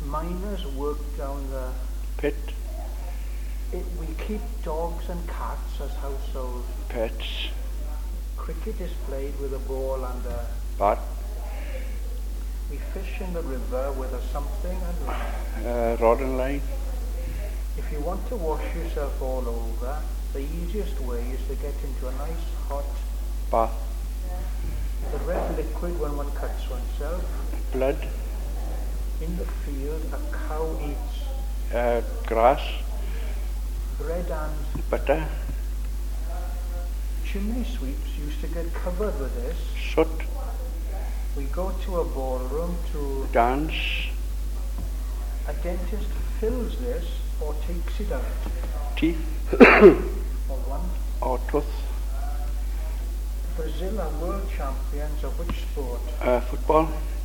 miners work down the pit, we keep dogs and cats as household pets, cricket is played with a ball and a bat, we fish in the river with a something and line. rod and line, If you want to wash yourself all over, the easiest way is to get into a nice hot bath, the red liquid when one cuts oneself. blood, In the field, a cow eats grass, bread and butter, chimney sweeps used to get covered with this. soot, We go to a ballroom to dance, a dentist fills this or takes it out. teeth, Or one. or tooth, Brazil are world champions of which sport? football,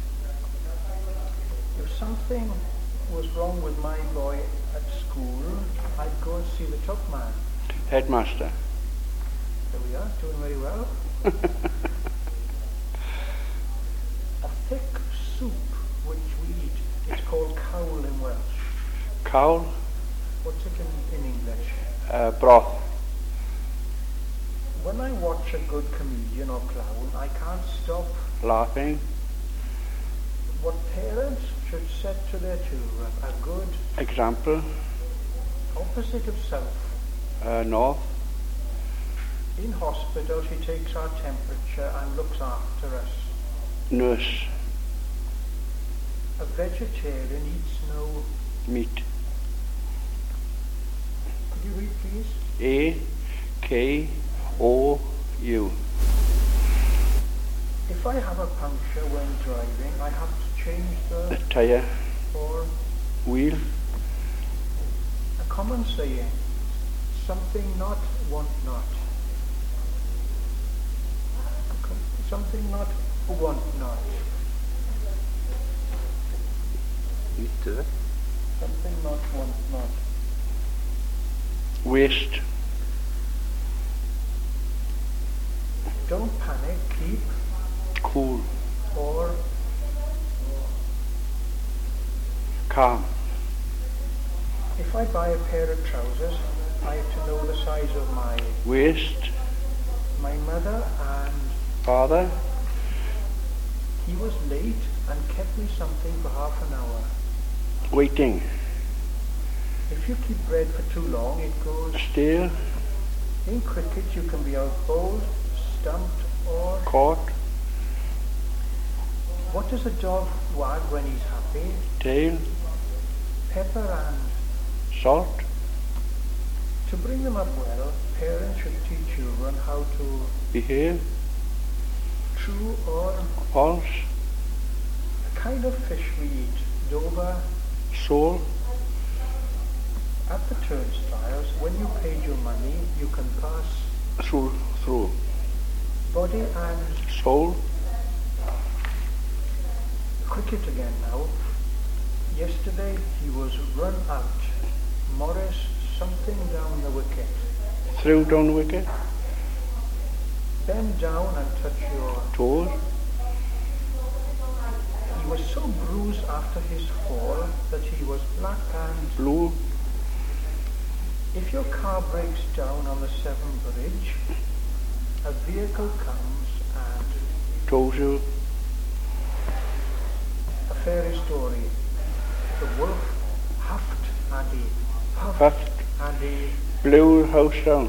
If something was wrong with my boy at school, I'd go and see the top man. headmaster, There we are, doing very well. A thick soup which we eat, it's called cawl in Welsh. cowl, What's it in English? broth, When I watch a good comedian or clown, I can't stop. laughing, What parents should set to their children, a good example, opposite of self. north, In hospital, she takes our temperature and looks after us. nurse, A vegetarian eats no. meat, Could you read, please? A-K-O-U, If I have a puncture when driving, I have to change the tire, or wheel, a common saying, something not, want not. Something not, want not. Lite. Something not, want not. waste, Don't panic, keep, cool, or calm, if I buy a pair of trousers, I have to know the size of my waste, mother, and father, he was late and kept me something for half an hour. waiting, If you keep bread for too long, it goes. stale, In cricket, you can be out-bowled, stumped, or. caught, What does a dog wag when he's happy? tail, Pepper and. salt, To bring them up well, parents should teach children how to. behave, True or. false, A kind of fish we eat. Dover. soul, At the turnstiles, when you paid your money, you can pass. through, Body and. soul, Cricket again now. Yesterday he was run out. Morris, something down the wicket. through down wicket, Bend down and touch your. toes, He was so bruised after his fall that he was black and. blue, If your car breaks down on the Severn Bridge, a vehicle comes and. toes you, A fairy story. The wolf huffed and he puffed puffed, and he. blew house down,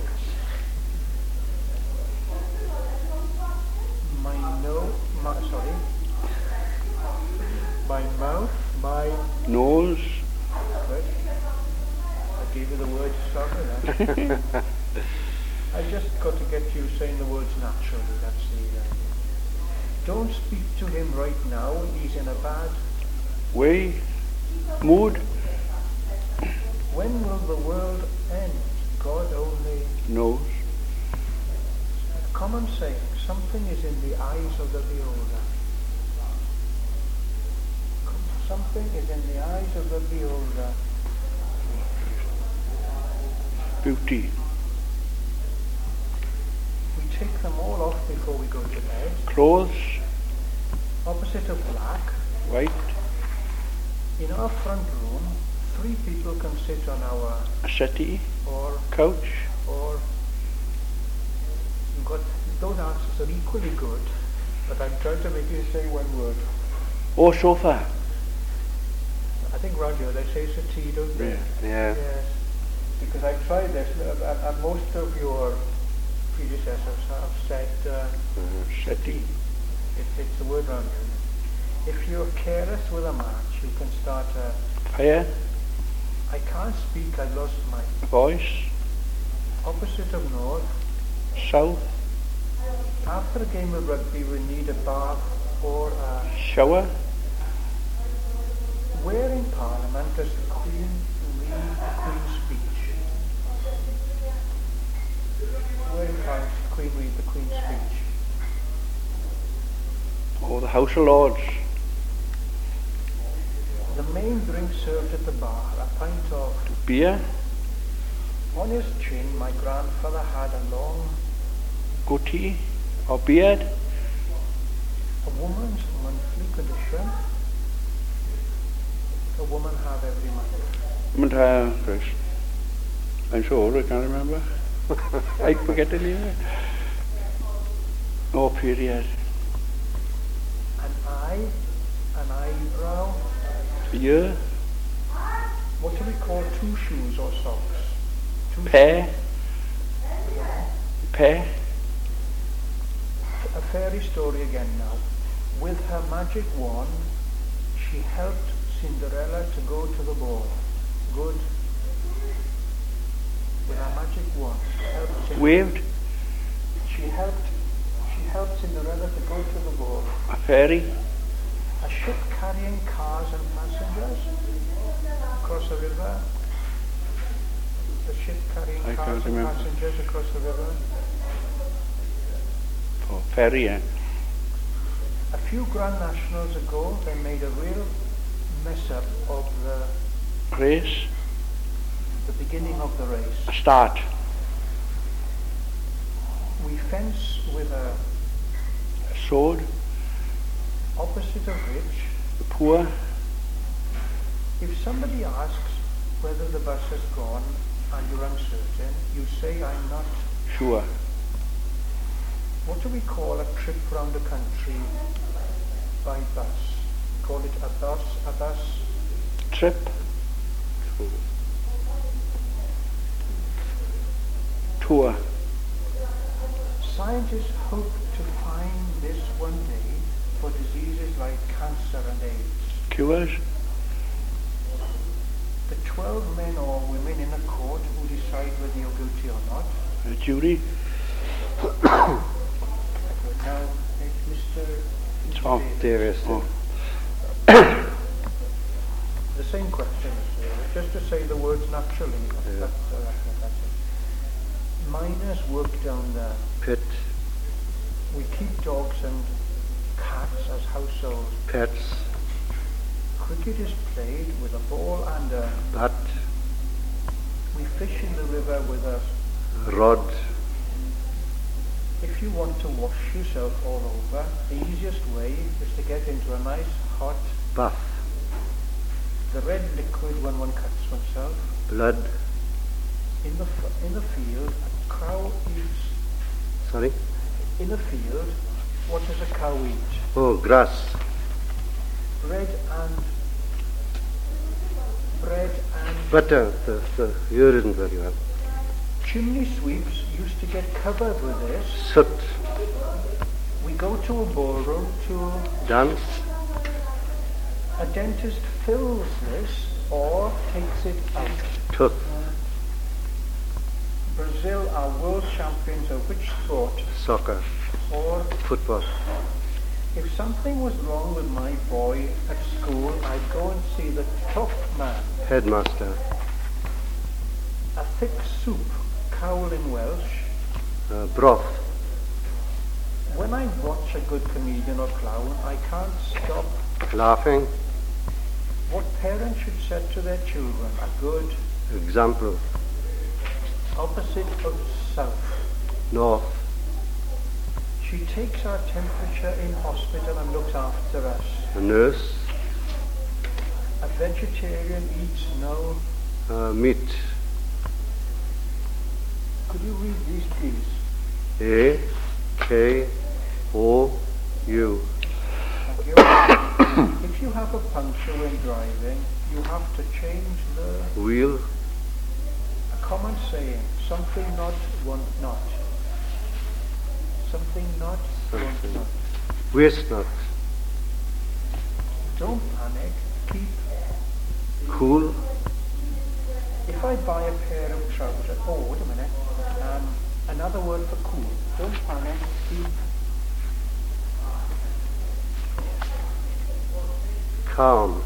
My mouth, my. nose, Good. I gave you the word to start with that. I just got to get you saying the words naturally, that's the idea. Don't speak to him right now, he's in a bad. way, mood, When will the world end? God only. nose, Common saying, something is in the eyes of the beholder. Something is in the eyes of the beholder. beauty, We take them all off before we go to bed. clothes, Opposite of black. white, In our front room, 3 people can sit on our A settee, or couch, you've got those answers are equally good, but I'm trying to make you say one word. or sofa. I think Roger, they say settee, don't they? Yeah. Yes. Because I've tried this, and most of your predecessors have said Settee. it's the word round here. If you're careless with a match, you can start a... Fire, I can't speak, I've lost my... voice, Opposite of north. south, After a game of rugby, we need a bath or a... shower, Where in Parliament does the Queen read the Queen's speech? Where in Parliament does the Queen read the Queen's speech? or the House of Lords. The main drink served at the bar, a pint of... Beer, On his chin, my grandfather had a long... goatee, or beard, A woman's monthly condition. A woman have every month. Chris. I'm so old I can't remember. I forget the name. Or period. An eyebrow. A year, What do we call 2 shoes or socks? 2 pair, pair, A fairy story again now. With her magic wand, she helped Cinderella to go to the ball. Good. With her magic wand, she helped Cinderella. waved, She helped Cinderella to go to the ball. a ferry, A ship carrying cars and passengers across the river. The ship carrying I cars can't and remember. passengers across the river. or ferry, A few Grand Nationals ago, they made a real mess up of race, the beginning of the race. a start, We fence with a sword, opposite of which, the poor, if somebody asks whether the bus has gone and you're uncertain, you say, I'm not. sure, What do we call a trip round the country by bus? Call it a bus. trip, tour, Scientists hope to find this one day for diseases like cancer and AIDS. cures, The 12 men or women in a court who decide whether you're guilty or not. a jury, Now, Mr. Tom Davis. Oh. The same question, just to say the words naturally. Yeah. That's it. Miners work down there. Pit, We keep dogs and cats as household. pets, Cricket is played with a ball and a... bat, We fish in the river with a... rod, If you want to wash yourself all over, the easiest way is to get into a nice hot... bath, The red liquid when one cuts oneself. blood, In the field, a cow eats... sorry, In the field, what does a cow eat? oh, grass, Bread and... butter, the ear isn't very well, Chimney sweeps used to get covered with this. soot, We go to a ballroom to... dance, A dentist fills this or takes it out. tooth, Brazil are world champions of which sport? soccer, Or football, if something was wrong with my boy at school, I'd go and see the top man. headmaster, A thick soup, cowl in Welsh. broth, When I watch a good comedian or clown, I can't stop. laughing, What parents should say to their children? A good example, opposite of south. north, She takes our temperature in hospital and looks after us. a nurse, A vegetarian eats no. Meat. Could you read these, please? A-K-O-U. Thank you. If you have a puncture when driving, you have to change the Wheel. a common saying, something not, want not. Something not, want Something. not. Waste not. Don't panic, keep. Cool. If I buy a pair of trousers, oh, wait a minute. Another word for cool. Don't panic, keep. Calm.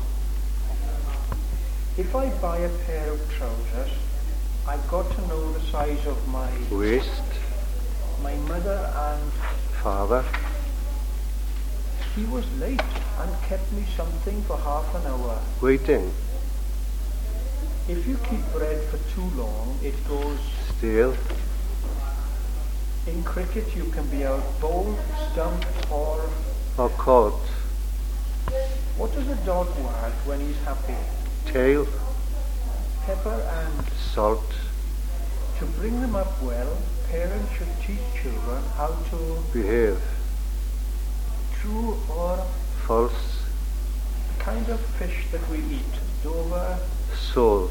If I buy a pair of trousers, I've got to know the size of my Waist. mother, and Father. he was late and kept me something for half an hour. Waiting. If you keep bread for too long, it goes. Stale. In cricket, you can be out bowled, stumped, or Or caught. what does a dog wag when he's happy? Tail. Pepper. And Salt. to bring them up well, parents should teach children how to Behave. true or False. the kind of fish that we eat. Dover. Soul.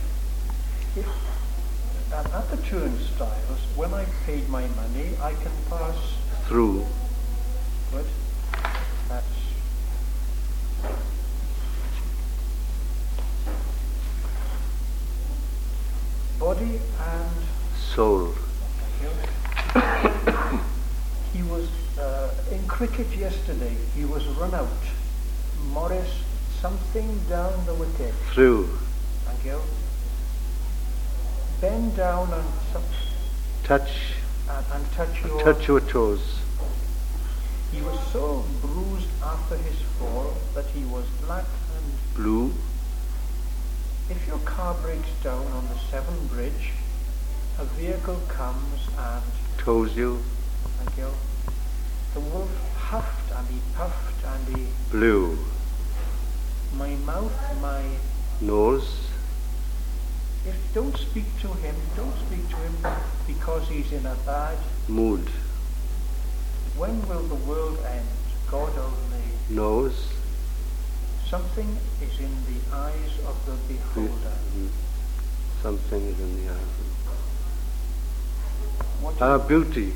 At the turnstiles, when I paid my money, I can pass. Through. But that's body and Soul. he was in cricket yesterday. He was run out. Morris, something down the wicket. Through. Thank you. Bend down and Touch. touch your. Touch your toes. He was so bruised after his fall that he was black and. Blue. If your car breaks down on the Severn Bridge, a vehicle comes and. Toes you. Thank you. The wolf huffed and he puffed and he. Blue. My mouth, my. Nose. Don't speak to him because he's in a bad. Mood. When will the world end? God only. Nose. Something is in the eyes of the beholder. Something is in the eye. What Beauty.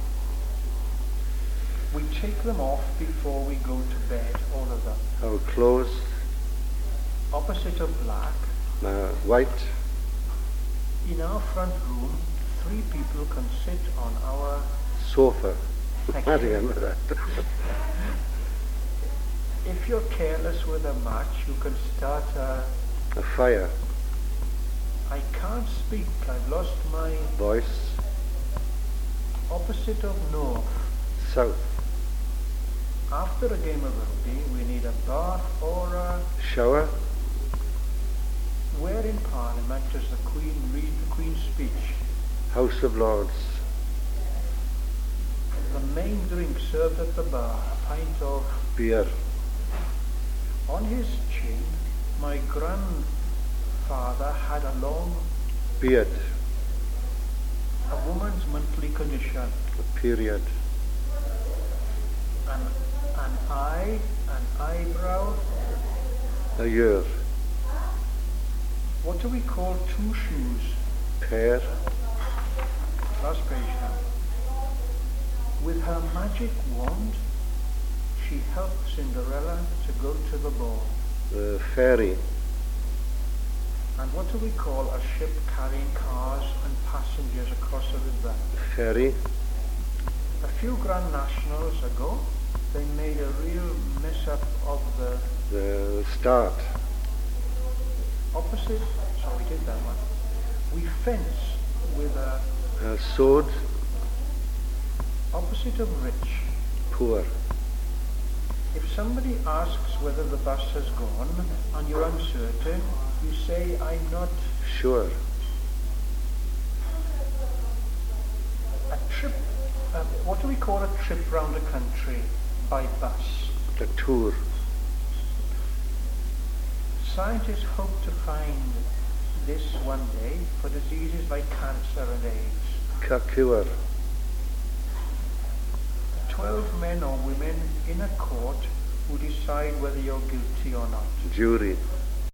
we take them off before we go to bed, all of them. Our clothes. Opposite of black. White. In our front room, 3 people can sit on our. Sofa. Thank I you. remember that. If you're careless with a match, you can start a. A fire. I can't speak. I've lost my. Voice. Opposite of north. South. After a game of rugby, we need a bath or a. Shower. Where in Parliament does the Queen read the Queen's speech? House of Lords. The main drink served at the bar, a pint of. Beer. On his chin, my grandfather had a long. Beard. A woman's monthly condition. A period. An eye, an eyebrow. A year. What do we call 2 shoes? Pair. Last page now. With her magic wand, she helped Cinderella to go to the ball. Ferry. And what do we call a ship carrying cars and passengers across a river? Ferry. A few Grand Nationals ago, they made a real mess-up of The start. opposite. So we did that one. We fence with a Sword. opposite of rich. Poor. If somebody asks whether the bus has gone and you're uncertain, you say, I'm not. Sure. A trip, what do we call a trip round the country by bus? A tour. Scientists hope to find this one day for diseases like cancer and AIDS. Cure. 12 men or women in a court who decide whether you're guilty or not. Jury.